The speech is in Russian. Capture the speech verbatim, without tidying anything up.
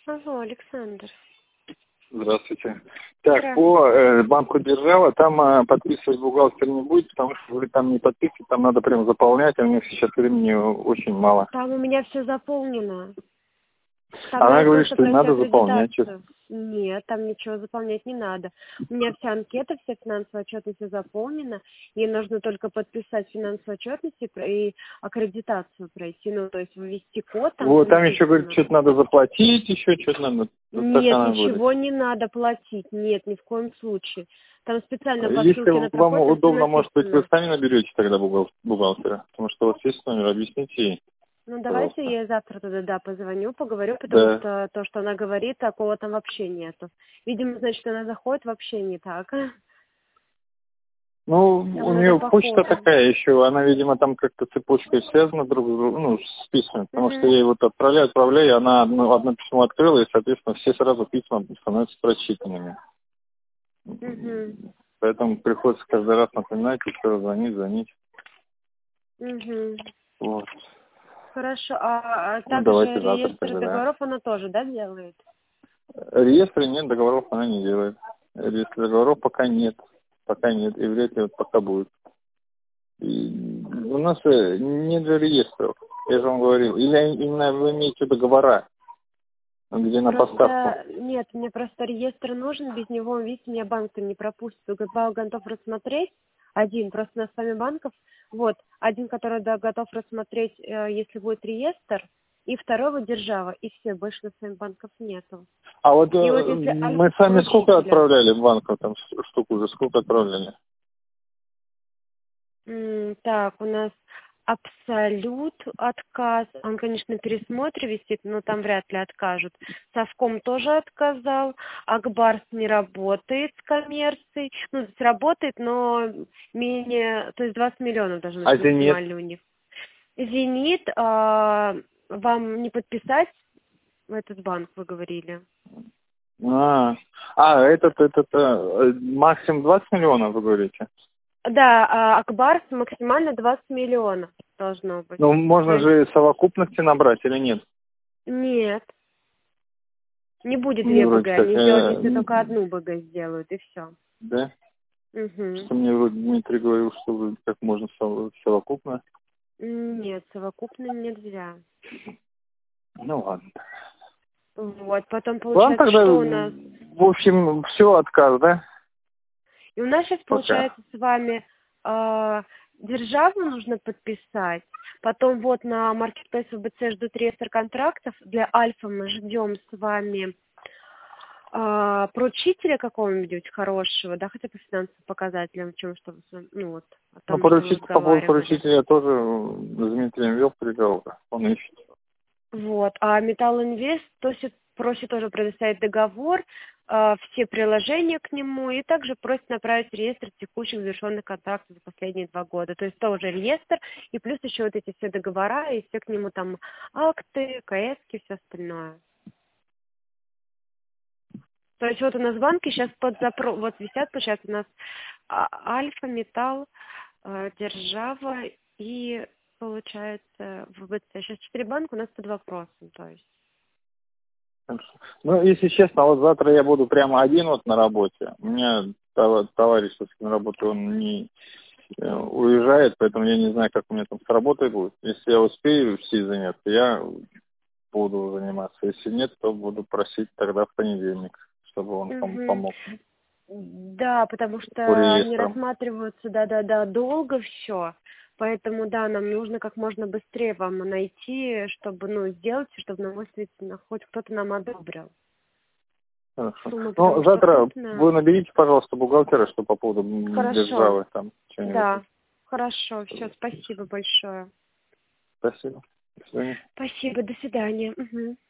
Алло, Александр. Здравствуйте. Так, Здравствуйте. по э, банку «Держава» там э, подписывать бухгалтер не будет, потому что вы там не подписываете, там надо прям заполнять, а у меня сейчас времени очень мало. Там у меня все заполнено. Там Она надо говорит, просто что пройти надо заполнять. аккредитацию. Нет, там ничего заполнять не надо. У меня вся анкета, вся финансовая отчетность все заполнена. Ей нужно только подписать финансовую отчетность и про- и аккредитацию пройти. Ну, то есть ввести код там. Вот, там еще, говорит, написано. что-то надо заплатить, еще что-то надо. Вот так Нет, она ничего говорит. не надо платить. Нет, ни в коем случае. Там специально по Если ссылке на вам проходит, там всё удобно, может быть, вы написано. сами наберете тогда бухгал- бухгалтера, потому что у вас есть номер, объясните ей, Ну, давайте пожалуйста. я ей завтра тогда, да, позвоню, поговорю, потому Да. что то, что она говорит, такого там вообще нету. Видимо, значит, она заходит вообще не так. Ну, Там у надо нее по почта коду. такая еще, она, видимо, там как-то цепочкой связана друг с другом, ну, с письмами, потому что Угу. я ей вот отправляю, отправляю, и она одно, одно письмо открыла, и, соответственно, все сразу письма становятся прочитанными. Угу. Поэтому приходится каждый раз напоминать, еще раз звонить, звонить. Угу. Вот. Хорошо. А, а Ну, также давайте завтра реестр тогда, да. договоров она тоже, да, делает? Реестры нет, договоров она не делает. Реестр договоров пока нет. Пока нет, и вряд ли вот пока будет. И у нас э, нет же реестров, я же вам говорил. Или именно вы имеете договора, где на поставку. Просто, нет, мне просто реестр нужен, без него, видите, меня банк не пропустит. Банк готов рассмотреть, один, просто у нас с вами банков, вот, один, который, да, готов рассмотреть, э, если будет реестр, и второй вот держава, и все, больше у нас с вами банков нету. А вот, И вот э, если мы сами сколько альфа-поручителя, отправляли в банк, там ш- штуку уже, сколько отправляли? м, так, у нас Абсолют отказ, он, конечно, на пересмотре висит, но там вряд ли откажут. Совком тоже отказал, Акбарс не работает с коммерцией, ну, то есть работает, но менее, то есть двадцать миллионов должен быть А «Зенит»? максимальный у них. Зенит, а, вам не подписать в этот банк, вы говорили? А, а этот, этот, э, максимум двадцать миллионов, вы говорите? Да, а Акбарс максимально двадцать миллионов должно быть. Ну, То можно есть же совокупности набрать или нет? нет. Не будет Мне две вроде БГ, как, они сделают, если э, только одну БГ сделают, и все. да? Угу. Что мне вроде Дмитрий говорил, что вы как можно сов- совокупно. Нет, совокупно нельзя. Ну ладно. Вот, потом Вам получается, тогда, что у нас? в общем, все отказ, да? И у нас сейчас Пока. получается с вами э, державу нужно подписать, потом вот на Marketplace вэ бэ цэ ждут реестр контрактов, для Альфа мы ждем с вами э, поручителя какого-нибудь хорошего, да, хотя по финансовым показателям, чем что, ну вот, о Ну, том, что мы поручитель, по поводу разговаривали. поручителя я тоже с Дмитрием вел переговоры. Он ищет. Вот. А Металл Инвест просит, просит тоже предоставить договор, э, все приложения к нему, и также просит направить реестр текущих завершенных контрактов за последние два года. То есть тоже реестр, и плюс еще вот эти все договора, и все к нему там акты, КСки, все остальное. То есть вот у нас банки сейчас под запрос, вот висят, получается, у нас а, Альфа, Металл, э, Держава и, получается, вэ бэ цэ. Сейчас четыре банка у нас под вопросом, то есть. Хорошо. Ну, если честно, вот завтра я буду прямо один вот на работе. У меня товар- товарищ, с кем работаю, он не э, уезжает, поэтому я не знаю, как у меня там с работой будет. Если я успею все заняться, я буду заниматься. Если нет, то буду просить тогда в понедельник, чтобы он пом- Мгм. помог Да, потому по что они реестрам. рассматриваются, да-да-да, долго все. Поэтому, да, нам нужно как можно быстрее вам найти, чтобы, ну, сделать, чтобы нам действительно хоть кто-то нам одобрил. Хорошо. Сумма, Ну, потому что завтра крупная. вы наберите, пожалуйста, бухгалтера, что по поводу м, Хорошо. державы там что-нибудь. Да, хорошо, все, спасибо большое. Спасибо. До свидания. Спасибо, до свидания. Мгм.